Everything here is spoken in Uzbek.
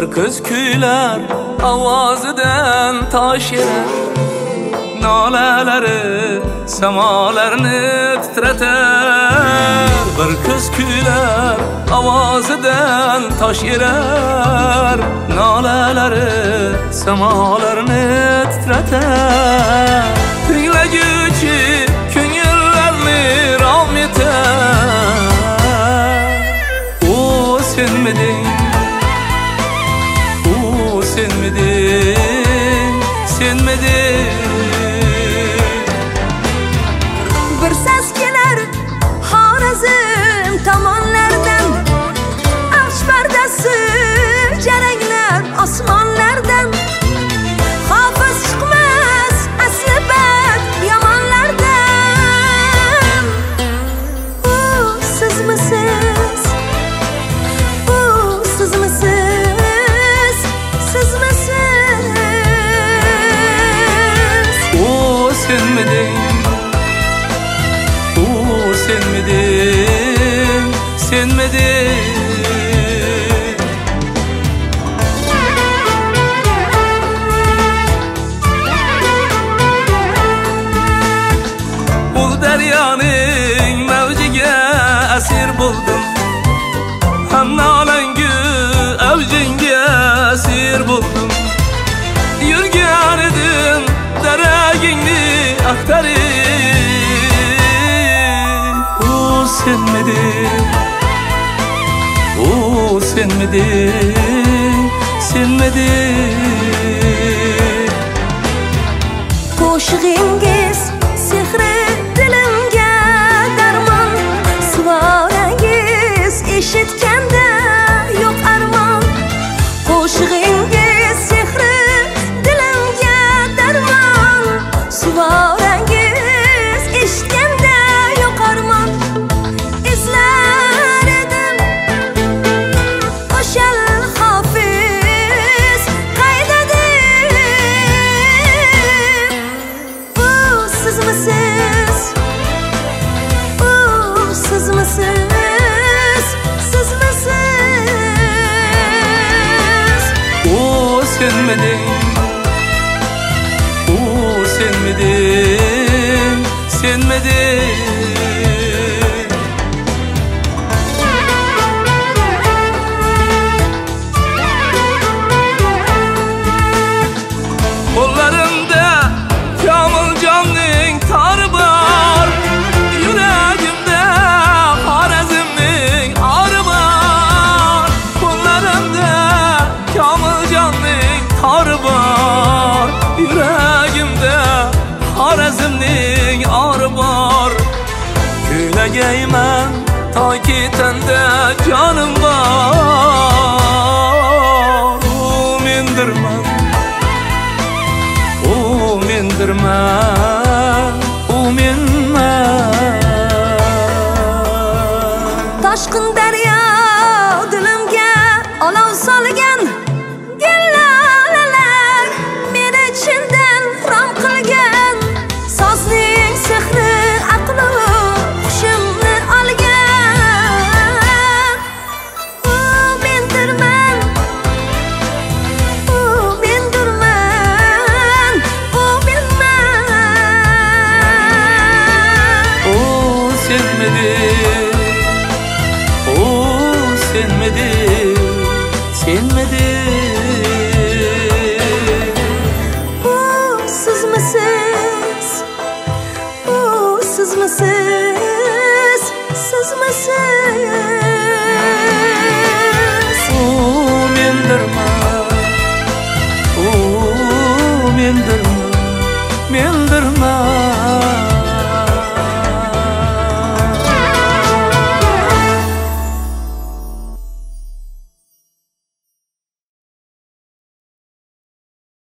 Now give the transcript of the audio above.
Bir kız kuylar ovozidan toshirar, nolaları samalarni titratar. Bir kız kuylar ovozidan toshirar, nolaları samalarni titratar. Tinglaguchi ko'ngillarni rom etar. O senmiding, o senmiding, senmiding. Bir ses kelar Xorazm tomonlardan, Avj pardasi jaranglar osmonlardan. Hofiz chiqmas asli bad yomonlardan. U sizmisiz, u sizmisiz, sizmisiz. O senmiding, senmiding, senmiding. Bu daryoning mavjiga asir bo'ldim, hamma olangu avjinga asir bo'ldim. Yurgan edim daragingni axtarib. Senmiding, o senmiding, senmiding. Qo'shig'ingiz sehri dilimga darmon, suvorangiz eshitganda yo'q armon. Qo'shig'ingiz sehri dilimga darmon, suvorangiz eshitganda yo'q armon. İzler edim o'shal hofiz qaydadir. U sizmisiz, u sizmisiz, sizmisiz. O senmiding, o senmiding, senmiding. Qo'llarimda Komiljonning tori bor, yuragimda Xorazmning ori bor. Qo'llarimda Komiljonning tori bor, yuragimda Xorazmning ori bor. Kuylagayman toki tanda jonim bor. U mendirman, u mendirman, u menman. Toshqin daryo dilimga olov solgan, gillalalar meni chindan rom qilgan. Sozning sehri aqli hushimni olgan. U mendirman, u mendirman, u menman. O senmiding, o senmiding, senmiding. U sizmisiz, u sizmisiz.